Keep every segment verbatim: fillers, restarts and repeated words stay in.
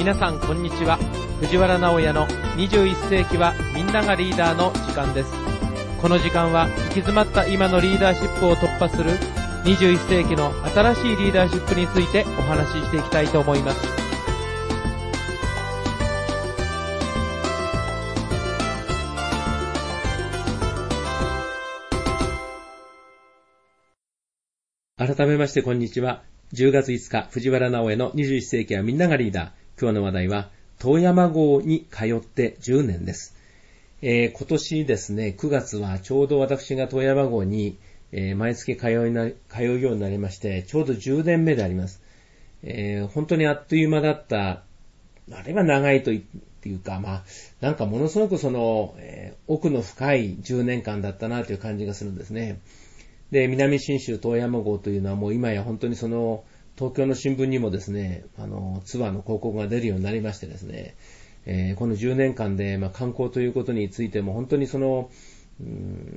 皆さんこんにちは。藤原直也のにじゅういっ世紀はみんながリーダーの時間です。この時間は行き詰まった今のリーダーシップを突破するにじゅういっ世紀の新しいリーダーシップについてお話ししていきたいと思います。改めましてこんにちは。じゅうがついつか藤原直也のにじゅういっ世紀はみんながリーダー。今日の話題は遠山号に通ってじゅうねんです。えー、今年ですね、くがつはちょうど私が遠山号に、えー、毎月通いな、通うようになりまして、ちょうどじゅうねんめであります。えー、本当にあっという間だった、あれは長いとっていうか、まあ、なんかものすごくその、えー、奥の深いじゅうねんかんだったなという感じがするんですね。で、南信州遠山号というのはもう今や本当にその、東京の新聞にもですね、あの、ツアーの広告が出るようになりましてですね、えー、このじゅうねんかんで、まあ、観光ということについても本当にその、うん、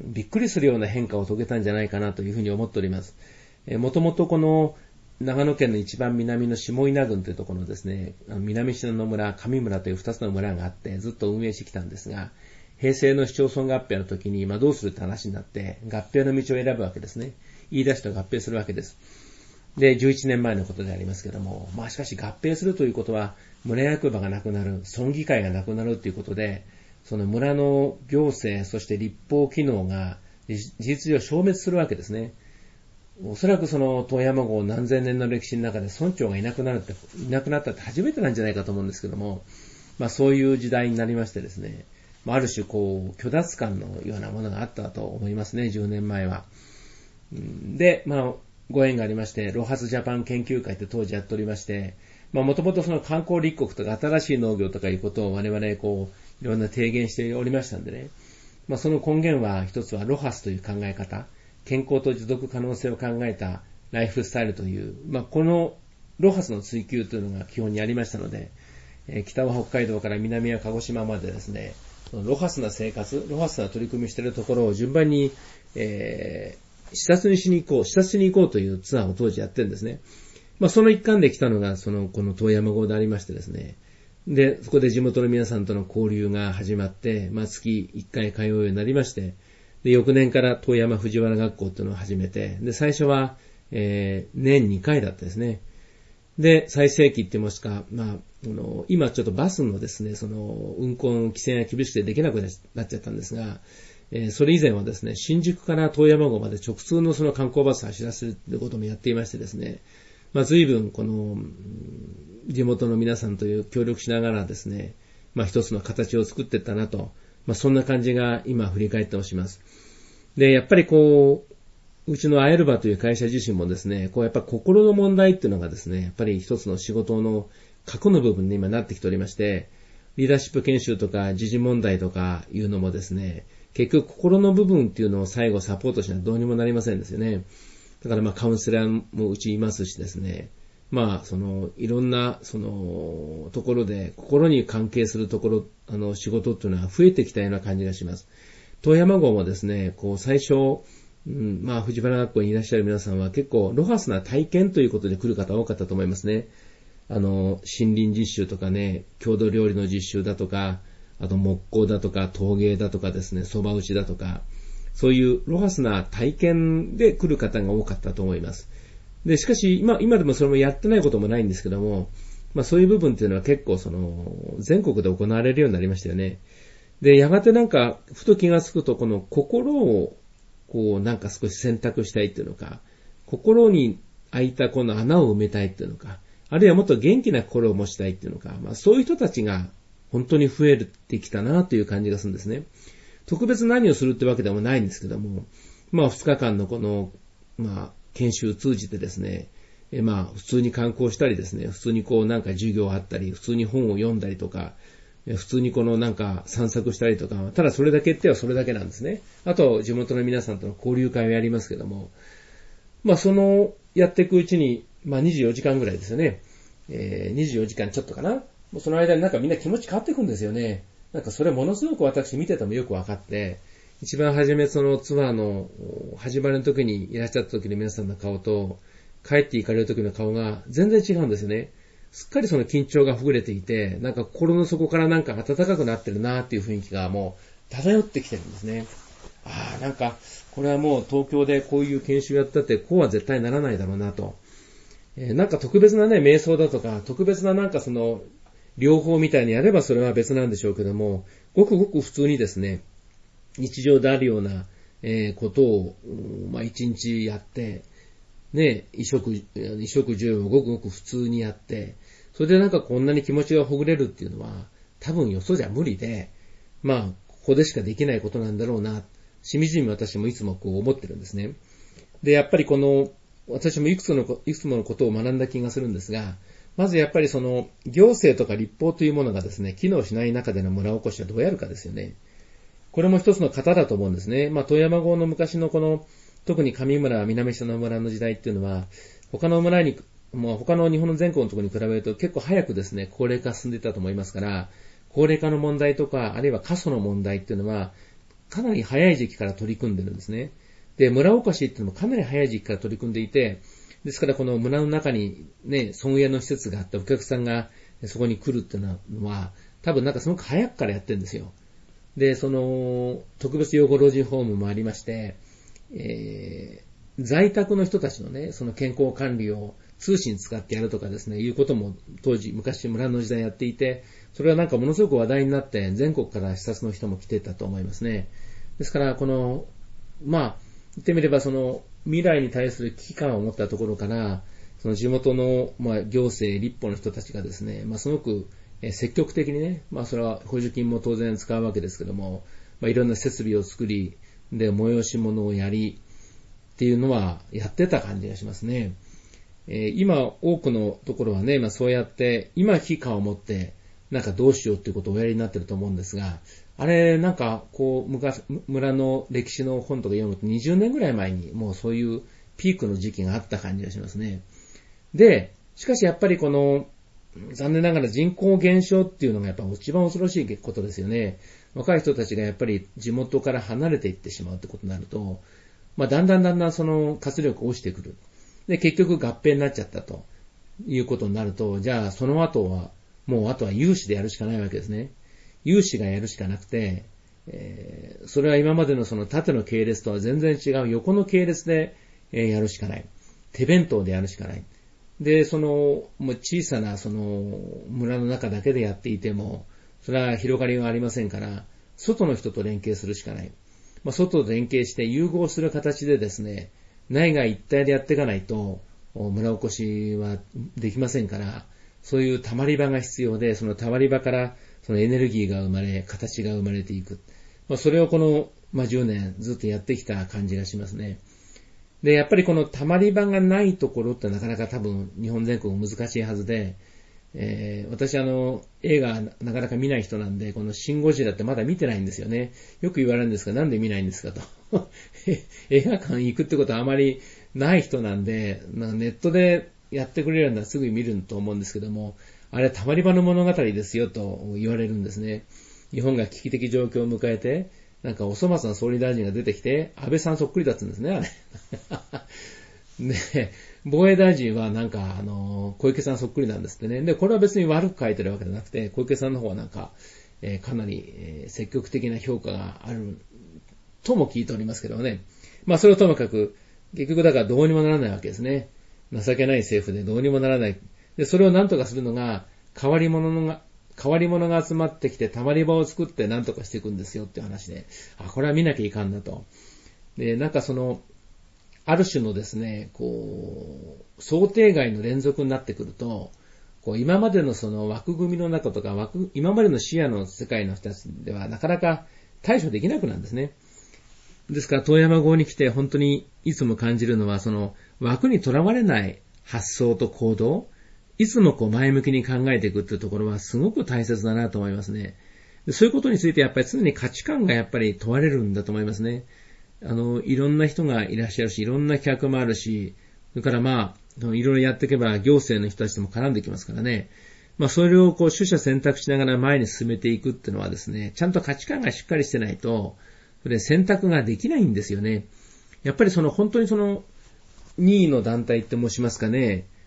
びっくりするような変化を遂げたんじゃないかなというふうに思っております。えー、もともとこの、長野県の一番南の下稲郡というところのですね、南信濃村、上村という二つの村があって、ずっと運営してきたんですが、平成の市町村合併の時に、まあ、どうするって話になって、合併の道を選ぶわけですね。言い出しと合併するわけです。で、じゅういちねんまえのことでありますけども、まあしかし合併するということは、村役場がなくなる、村議会がなくなるということで、その村の行政、そして立法機能が事実上消滅するわけですね。おそらくその遠山号何千年の歴史の中で村長がいなくなるって、いなくなったって初めてなんじゃないかと思うんですけども、まあそういう時代になりましてですね、ある種こう、虚脱感のようなものがあったと思いますね、じゅうねんまえは。で、まあ、ご縁がありまして、ロハスジャパン研究会って当時やっておりまして、まあもともとその観光立国とか新しい農業とかいうことを我々こう、いろんな提言しておりましたんでね。まあその根源は一つはロハスという考え方、健康と持続可能性を考えたライフスタイルという、まあこのロハスの追求というのが基本にありましたので、えー、北は北海道から南は鹿児島までですね、ロハスな生活、ロハスな取り組みしているところを順番に、えー視察にしに行こう、視察しに行こうというツアーを当時やってるんですね。まあその一環で来たのが、その、この遠山号でありましてですね。で、そこで地元の皆さんとの交流が始まって、まあ月いっかい通うようになりまして、で、翌年から遠山藤原学校っていうのを始めて、で、最初は、えー、年にかいだったですね。で、最盛期って言いますか、まあ、あの、今ちょっとバスのですね、その、運行規制が厳しくてできなくなっちゃったんですが、えー、それ以前はですね、新宿から遠山号まで直通のその観光バスを走らせるということもやっていましてですね、まあ随分この、地元の皆さんという協力しながらですね、まあ一つの形を作っていったなと、まあそんな感じが今振り返っておします。で、やっぱりこう、うちのアエルバという会社自身もですね、こうやっぱ心の問題っていうのがですね、やっぱり一つの仕事の核の部分に今なってきておりまして、リーダーシップ研修とか時事問題とかいうのもですね、結局心の部分っていうのを最後サポートしないとどうにもなりませんですよね。だからまあカウンセラーもうちいますしですね。まあそのいろんなそのところで心に関係するところ、あの仕事っていうのは増えてきたような感じがします。遠山号もですね、こう最初、うん、まあ藤原学校にいらっしゃる皆さんは結構ロハスな体験ということで来る方多かったと思いますね。あの森林実習とかね、郷土料理の実習だとか、あと木工だとか陶芸だとかですね、蕎麦打ちだとか、そういうロハスな体験で来る方が多かったと思います。で、しかし今、今でもそれもやってないこともないんですけども、まあそういう部分っていうのは結構その、全国で行われるようになりましたよね。で、やがてなんか、ふと気がつくと、この心を、こうなんか少し選択したいっていうのか、心に開いたこの穴を埋めたいっていうのか、あるいはもっと元気な心を持ちたいっていうのか、まあそういう人たちが、本当に増えてきたなという感じがするんですね。特別何をするってわけでもないんですけども、まあふつかかんのこの、まあ研修を通じてですね、えまあ普通に観光したりですね、普通にこうなんか授業あったり、普通に本を読んだりとか、普通にこのなんか散策したりとか、ただそれだけってはそれだけなんですね。あと地元の皆さんとの交流会をやりますけども、まあそのやっていくうちに、まあにじゅうよじかんぐらいですよね。えー、にじゅうよじかんちょっとかな。もうその間になんかみんな気持ち変わっていくんですよね。なんかそれものすごく私見ててもよくわかって、一番初めそのツアーの始まりの時にいらっしゃった時の皆さんの顔と、帰って行かれる時の顔が全然違うんですよね。 すっかりその緊張がほぐれていて、なんか心の底からなんか暖かくなってるなっていう雰囲気がもう漂ってきてるんですね。ああ、なんか、これはもう東京でこういう研修やったって、こうは絶対ならないだろうなと。えー、なんか特別なね、瞑想だとか、特別ななんかその、療法みたいにやればそれは別なんでしょうけども、ごくごく普通にですね、日常であるような、えー、ことを、まあ一日やって、ね、衣食、衣食住をごくごく普通にやって、それでなんかこんなに気持ちがほぐれるっていうのは、多分よそじゃ無理で、まあ、ここでしかできないことなんだろうな、しみじみ私もいつもこう思ってるんですね。で、やっぱりこの、私もいくつの、いくつものことを学んだ気がするんですが、まずやっぱりその、行政とか立法というものがですね、機能しない中での村おこしはどうやるかですよね。これも一つの型だと思うんですね。まあ、富山号の昔のこの、特に上村、南下の村の時代っていうのは、他の村に、もう他の日本の全国のところに比べると結構早くですね、高齢化進んでいたと思いますから、高齢化の問題とか、あるいは過疎の問題っていうのは、かなり早い時期から取り組んでるんですね。で、村おこしっていうのもかなり早い時期から取り組んでいて、ですからこの村の中にね、村営の施設があってお客さんがそこに来るっていうのは、多分なんかすごく早くからやってるんですよ。で、その、特別養護老人ホームもありまして、えー、在宅の人たちのね、その健康管理を通信使ってやるとかですね、いうことも当時、昔村の時代やっていて、それはなんかものすごく話題になって全国から視察の人も来てたと思いますね。ですから、この、まあ、言ってみればその未来に対する危機感を持ったところから、その地元の、まあ、行政、立法の人たちがですね、まあ、すごく積極的にね、まあ、それは補助金も当然使うわけですけども、まあ、いろんな設備を作り、で、催し物をやり、っていうのはやってた感じがしますね。えー、今、多くのところはね、まあ、そうやって、今危機感を持って、なんかどうしようっていうことをおやりになってると思うんですが、あれ、なんか、こう、昔、村の歴史の本とか読むとにじゅうねんぐらい前にもうそういうピークの時期があった感じがしますね。で、しかしやっぱりこの、残念ながら人口減少っていうのがやっぱ一番恐ろしいことですよね。若い人たちがやっぱり地元から離れていってしまうってことになると、まあだんだんだんだんその活力が落ちてくる。で、結局合併になっちゃったということになると、じゃあその後は、もうあとは有志でやるしかないわけですね。有志がやるしかなくて、えー、それは今までのその縦の系列とは全然違う横の系列でやるしかない。手弁当でやるしかない。で、その、もう小さなその村の中だけでやっていても、それは広がりがありませんから、外の人と連携するしかない。まあ、外と連携して融合する形でですね、内外一体でやっていかないと、村おこしはできませんから、そういう溜まり場が必要で、その溜まり場からそのエネルギーが生まれ、形が生まれていく。まあ、それをこの、まあ、じゅうねんずっとやってきた感じがしますね。で、やっぱりこの溜まり場がないところってなかなか多分日本全国難しいはずで、えー、私あの、映画なかなか見ない人なんで、このシンゴジラってまだ見てないんですよね。よく言われるんですが、なんで見ないんですかと。映画館行くってことはあまりない人なんで、なんかネットでやってくれるんだらすぐ見ると思うんですけども、あれ溜まり場の物語ですよと言われるんですね。日本が危機的状況を迎えて、なんかお粗末な総理大臣が出てきて、安倍さんそっくりだったんですね、あれ。で、防衛大臣はなんか、あの、小池さんそっくりなんですってね。で、これは別に悪く書いてるわけじゃなくて、小池さんの方はなんか、えー、かなり、えー、積極的な評価があるとも聞いておりますけどね。まあ、それをともかく、結局だからどうにもならないわけですね。情けない政府でどうにもならない。で、それを何とかするのが、変わり者のが、変わり者が集まってきて、溜まり場を作って何とかしていくんですよっていう話で、あ、これは見なきゃいかんなと。で、なんかその、ある種のですね、こう、想定外の連続になってくると、こう今までのその枠組みの中とか枠、今までの視野の世界の人たちではなかなか対処できなくなるんですね。ですから、遠山号に来て本当にいつも感じるのは、その枠にとらわれない発想と行動、いつもこう前向きに考えていくっていうところはすごく大切だなと思いますね。そういうことについてやっぱり常に価値観がやっぱり問われるんだと思いますね。あの、いろんな人がいらっしゃるし、いろんな企画もあるし、それからまあ、いろいろやっていけば行政の人たちとも絡んできますからね。まあ、それをこう、取捨選択しながら前に進めていくっていうのはですね、ちゃんと価値観がしっかりしてないと、それ選択ができないんですよね。やっぱりその本当にその、任意の団体って申しますかね、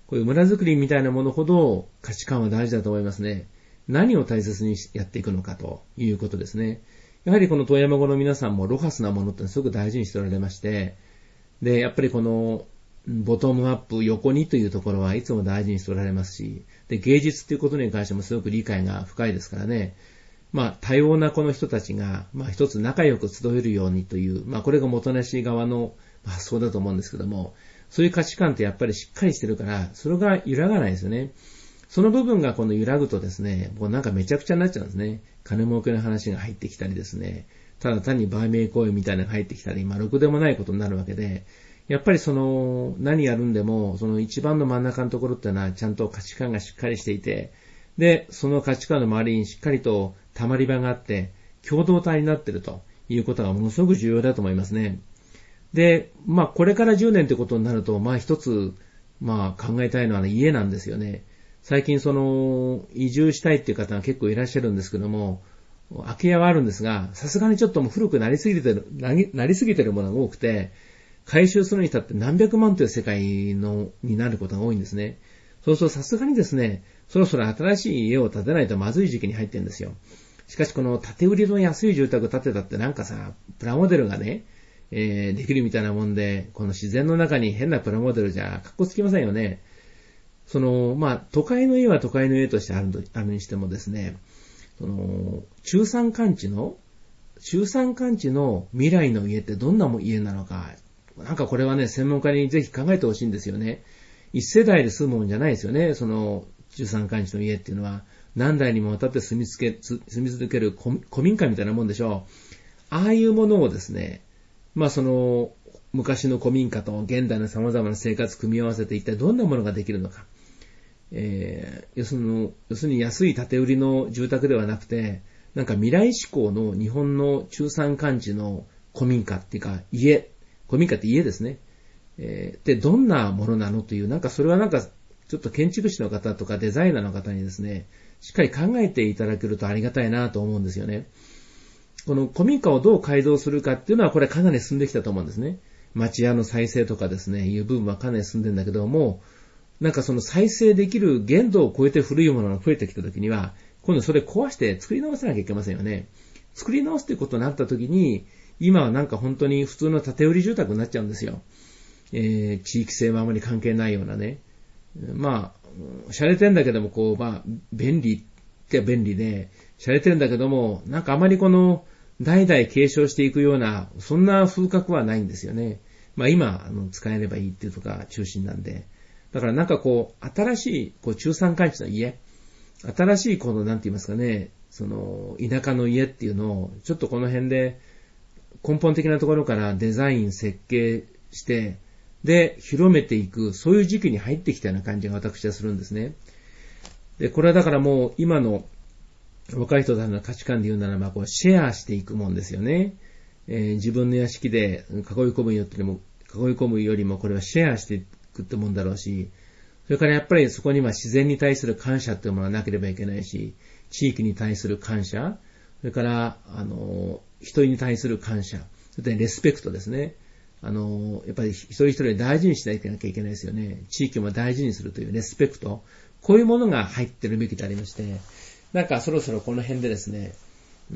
こういう村づくりみたいなものほど価値観は大事だと思いますね。何を大切にやっていくのかということですね。やはりこの遠山語の皆さんもロハスなものってすごく大事にしておられまして、で、やっぱりこのボトムアップ横にというところはいつも大事にしておられますし、で、芸術ということに関してもすごく理解が深いですからね。まあ、多様なこの人たちが、まあ一つ仲良く集えるようにという、まあこれが元なし側の発想だと思うんですけども、そういう価値観ってやっぱりしっかりしてるから、それが揺らがないですよね。その部分がこの揺らぐとですね、もうなんかめちゃくちゃになっちゃうんですね。金儲けの話が入ってきたりですね、ただ単に売名行為みたいなのが入ってきたり、まあろくでもないことになるわけで、やっぱりその何やるんでも、その一番の真ん中のところっていうのはちゃんと価値観がしっかりしていて、で、その価値観の周りにしっかりと溜まり場があって、共同体になっているということがものすごく重要だと思いますね。で、まあこれからじゅうねんということになると、まあ一つ、まあ考えたいのは、ね、家なんですよね。最近その移住したいっていう方が結構いらっしゃるんですけども、空き家はあるんですが、さすがにちょっともう古くなりすぎてる、なり、なりすぎてるものが多くて、回収するに至って何百万という世界のになることが多いんですね。そうするとさすがにですね、そろそろ新しい家を建てないとまずい時期に入ってるんですよ。しかしこの建て売りの安い住宅建てたってなんかさ、プラモデルがね、えー、できるみたいなもんで、この自然の中に変なプラモデルじゃ格好つきませんよね。その、まあ、都会の家は都会の家としてあると、あるにしてもですね、その、中山間地の、中山間地の未来の家ってどんな家なのか、なんかこれはね、専門家にぜひ考えてほしいんですよね。一世代で住むもんじゃないですよね、その、中山間地の家っていうのは。何代にもわたって住みつけ、住み続ける古民家みたいなもんでしょう。ああいうものをですね、まあその、昔の古民家と現代の様々な生活組み合わせて一体どんなものができるのか。えー、要するに、要するに安い建て売りの住宅ではなくて、なんか未来志向の日本の中山間地の古民家っていうか家、古民家って家ですね。えー、で、どんなものなのという、なんかそれはなんかちょっと建築士の方とかデザイナーの方にですね、しっかり考えていただけるとありがたいなと思うんですよね。この古民家をどう改造するかっていうのはこれかなり進んできたと思うんですね。町屋の再生とかですね、いう部分はかなり進んでるんだけども、なんかその再生できる限度を超えて古いものが増えてきたときには、今度それ壊して作り直さなきゃいけませんよね。作り直すということになったときに、今はなんか本当に普通の建て売り住宅になっちゃうんですよ。えー、地域性はあまり関係ないようなね。まあ、洒落てんだけども、こう、まあ、便利って便利で、洒落てるんだけども、なんかあまりこの、代々継承していくような、そんな風格はないんですよね。まあ今、あの、使えればいいっていうとか中心なんで。だからなんかこう、新しい、こう、中山間地の家、新しいこの、なんて言いますかね、その、田舎の家っていうのを、ちょっとこの辺で、根本的なところからデザイン、設計して、で、広めていく、そういう時期に入ってきたような感じが私はするんですね。で、これはだからもう、今の若い人たちの価値観で言うならば、こう、シェアしていくもんですよね。えー、自分の屋敷で囲い込むよりも、囲い込むよりも、これはシェアしていくってもんだろうし、それからやっぱりそこには自然に対する感謝っていうものがなければいけないし、地域に対する感謝、それから、あの、人に対する感謝、それからレスペクトですね。あの、やっぱり一人一人大事にしなきゃいけないですよね。地域も大事にするというレスペクト、こういうものが入ってるべきでありまして、なんかそろそろこの辺でですね、うん、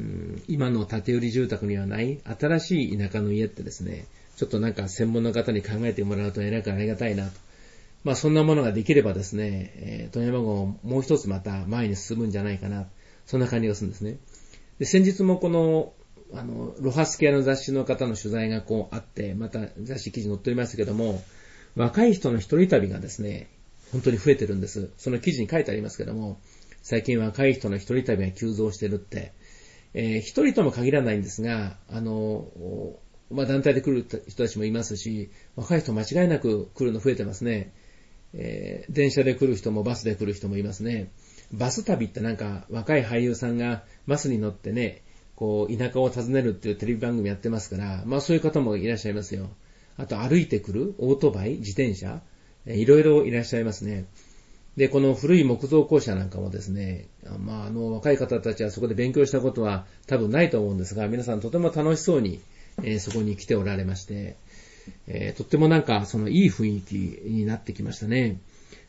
今の建て売り住宅にはない新しい田舎の家ってですね、ちょっとなんか専門の方に考えてもらうとえらくありがたいなと。まあそんなものができればですね、えー、富山号もう一つまた前に進むんじゃないかな。そんな感じがするんですね。で、先日もこの、あの、ロハス系の雑誌の方の取材がこうあって、また雑誌記事載っておりましたけども、若い人の一人旅がですね、本当に増えてるんです。その記事に書いてありますけども、最近若い人の一人旅が急増してるって、えー、一人とも限らないんですが、あの、まあ、団体で来る人たちもいますし、若い人間違いなく来るの増えてますね。えー、電車で来る人もバスで来る人もいますね。バス旅ってなんか若い俳優さんがバスに乗ってね、こう田舎を訪ねるっていうテレビ番組やってますから、まあそういう方もいらっしゃいますよ。あと歩いてくるオートバイ、自転車、えー、いろいろいらっしゃいますね。で、この古い木造校舎なんかもですね、まああの若い方たちはそこで勉強したことは多分ないと思うんですが、皆さんとても楽しそうに、えー、そこに来ておられまして、えー、とってもなんかそのいい雰囲気になってきましたね。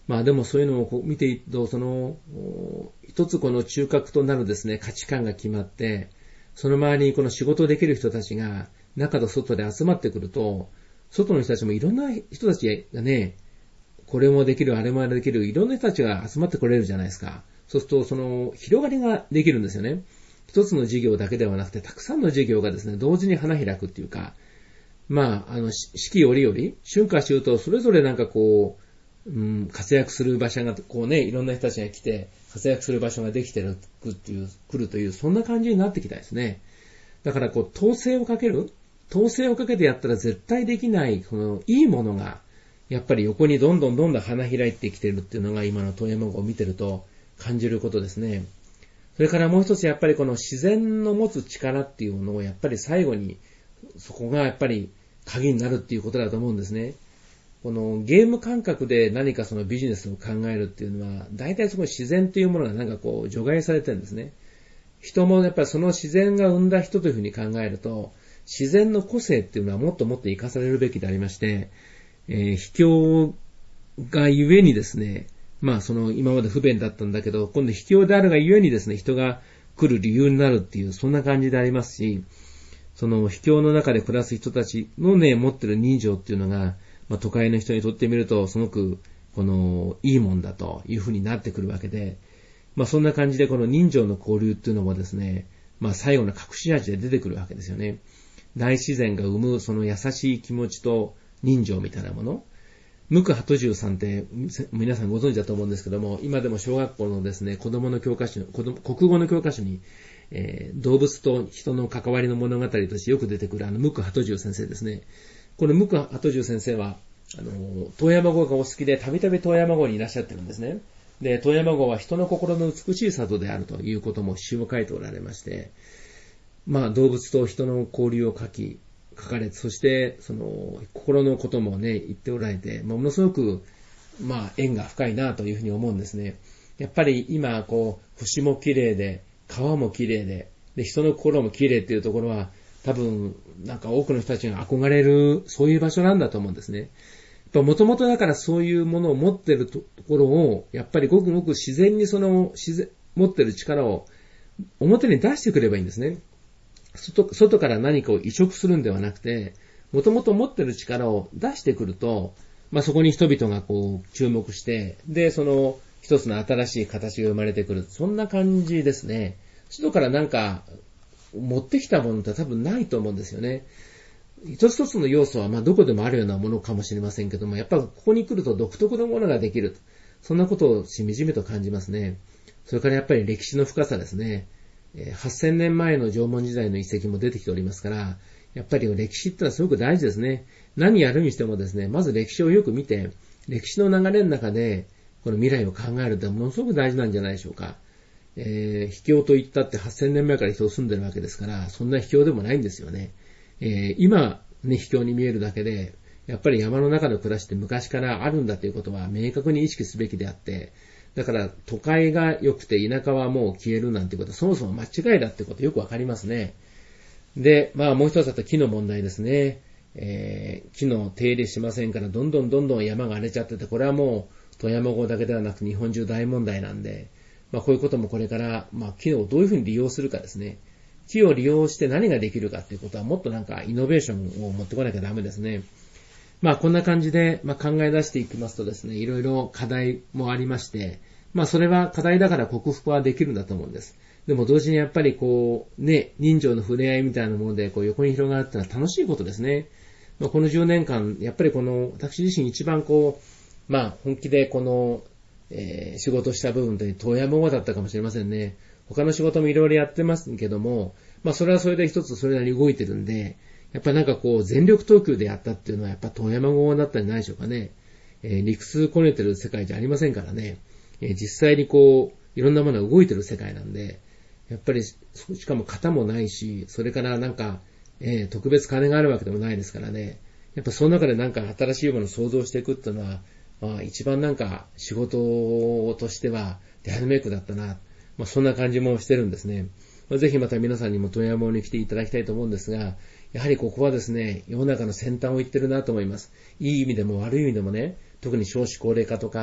まあでもそういうのをこう見ていると、その、一つこの中核となるですね、価値観が決まって、その周りにこの仕事できる人たちが中と外で集まってくると、外の人たちもいろんな人たちがね、これもできる、あれもできる、いろんな人たちが集まってこれるじゃないですか。そうすると、その、広がりができるんですよね。一つの事業だけではなくて、たくさんの事業がですね、同時に花開くっていうか、まあ、あの、四季折々、春夏秋冬、それぞれなんかこう、うん、活躍する場所が、こうね、いろんな人たちが来て、活躍する場所ができてるっていう、来るという、そんな感じになってきたですね。だからこう、統制をかける統制をかけてやったら絶対できない、この、いいものが、やっぱり横にどんどんどんどん花開いてきてるっていうのが今の遠山号を見てると感じることですね。それからもう一つやっぱりこの自然の持つ力っていうのをやっぱり最後にそこがやっぱり鍵になるっていうことだと思うんですね。このゲーム感覚で何かそのビジネスを考えるっていうのは大体そこ自然っていうものがなんかこう除外されてるんですね。人もやっぱりその自然が生んだ人というふうに考えると自然の個性っていうのはもっともっと生かされるべきでありまして、えー、秘境がゆえにですね、まあその今まで不便だったんだけど、今度秘境であるがゆえにですね、人が来る理由になるっていう、そんな感じでありますし、その秘境の中で暮らす人たちのね、持ってる人情っていうのが、まあ都会の人にとってみると、すごく、この、いいもんだというふうになってくるわけで、まあそんな感じでこの人情の交流っていうのもですね、まあ最後の隠し味で出てくるわけですよね。大自然が生むその優しい気持ちと、人情みたいなもの。無垢鳩獣さんって皆さんご存知だと思うんですけども、今でも小学校のですね、子供の教科書、国語の教科書に、えー、動物と人の関わりの物語としてよく出てくるあの無垢鳩獣先生ですね。この無垢鳩獣先生は、あの、遠山号がお好きで、たびたび遠山号にいらっしゃってるんですね。で、遠山号は人の心の美しい里であるということも詩を書いておられまして、まあ動物と人の交流を書き、書かれて、そして、その、心のこともね、言っておられて、ものすごく、まあ、縁が深いなというふうに思うんですね。やっぱり今、こう、星も綺麗で、川も綺麗で、で、人の心も綺麗っていうところは、多分、なんか多くの人たちが憧れる、そういう場所なんだと思うんですね。もともとだからそういうものを持ってるところを、やっぱりごくごく自然にその、自然、持ってる力を表に出してくればいいんですね。外, 外から何かを移植するんではなくて、もともと持ってる力を出してくると、まあそこに人々がこう注目して、で、その一つの新しい形が生まれてくる。そんな感じですね。外からなんか持ってきたものって多分ないと思うんですよね。一つ一つの要素はまあどこでもあるようなものかもしれませんけども、やっぱりここに来ると独特のものができる。そんなことをしみじみと感じますね。それからやっぱり歴史の深さですね。はっせんねんまえの縄文時代の遺跡も出てきておりますから、やっぱり歴史ってのはすごく大事ですね。何やるにしてもですね、まず歴史をよく見て、歴史の流れの中で、この未来を考えるってものすごく大事なんじゃないでしょうか。えー、秘境といったってはっせんねんまえから人住んでるわけですから、そんな秘境でもないんですよね。えー、今、ね、秘境に見えるだけで、やっぱり山の中の暮らしって昔からあるんだということは明確に意識すべきであって、だから都会が良くて田舎はもう消えるなんてことはそもそも間違いだってことよくわかりますね。で、まあもう一つあと木の問題ですね。えー、木の手入れしませんからどんどんどんどん山が荒れちゃってて、これはもう富山号だけではなくて日本中大問題なんで、まあこういうこともこれからまあ木をどういうふうに利用するかですね。木を利用して何ができるかっていうことはもっとなんかイノベーションを持ってこなきゃダメですね。まあこんな感じで、まあ、考え出していきますとですね、いろいろ課題もありまして、まあそれは課題だから克服はできるんだと思うんです。でも同時にやっぱりこう、ね、人情の触れ合いみたいなものでこう横に広がるってのは楽しいことですね。まあ、このじゅうねんかん、やっぱりこの、私自身一番こう、まあ本気でこの、えー、仕事した部分という遠山号だったかもしれませんね。他の仕事もいろいろやってますけども、まあそれはそれで一つそれなりに動いてるんで、やっぱなんかこう全力投球でやったっていうのはやっぱ遠山号だったんじゃないでしょうかね。えー、理屈こねてる世界じゃありませんからね。えー、実際にこういろんなものが動いてる世界なんで、やっぱりしかも型もないし、それからなんか、えー、特別金があるわけでもないですからね。やっぱその中でなんか新しいものを創造していくっていうのは、まあ一番なんか仕事としてはデハルメイクだったな。まあそんな感じもしてるんですね。まあ、ぜひまた皆さんにも富山に来ていただきたいと思うんですが、やはりここはですね、世の中の先端を行ってるなと思います。いい意味でも悪い意味でもね、特に少子高齢化とか、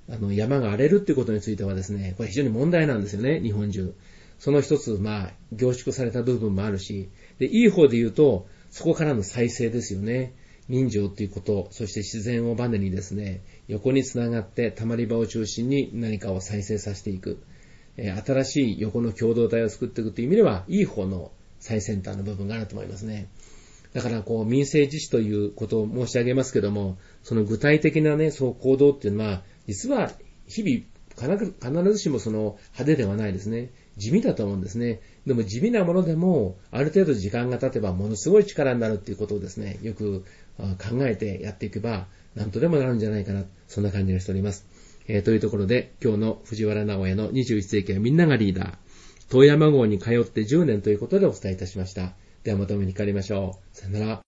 あの、山が荒れるっていうことについてはですね、これ非常に問題なんですよね、日本中。その一つ、まあ、凝縮された部分もあるし、で、いい方で言うと、そこからの再生ですよね。人情っていうこと、そして自然をバネにですね、横につながってたまり場を中心に何かを再生させていく。えー、新しい横の共同体を作っていくという意味では、いい方の最先端の部分があると思いますね。だから、こう、民政自治ということを申し上げますけども、その具体的なね、そう行動っていうのは、実は日々、必ずしもその派手ではないですね。地味だと思うんですね。でも地味なものでも、ある程度時間が経てばものすごい力になるっていうことをですね、よく考えてやっていけば、なんとでもなるんじゃないかな、そんな感じがしております。えー、というところで、今日の藤原直江のにじゅういっ世紀はみんながリーダー、遠山号に通ってじゅうねんということでお伝えいたしました。ではまたお目にかかりましょう。さよなら。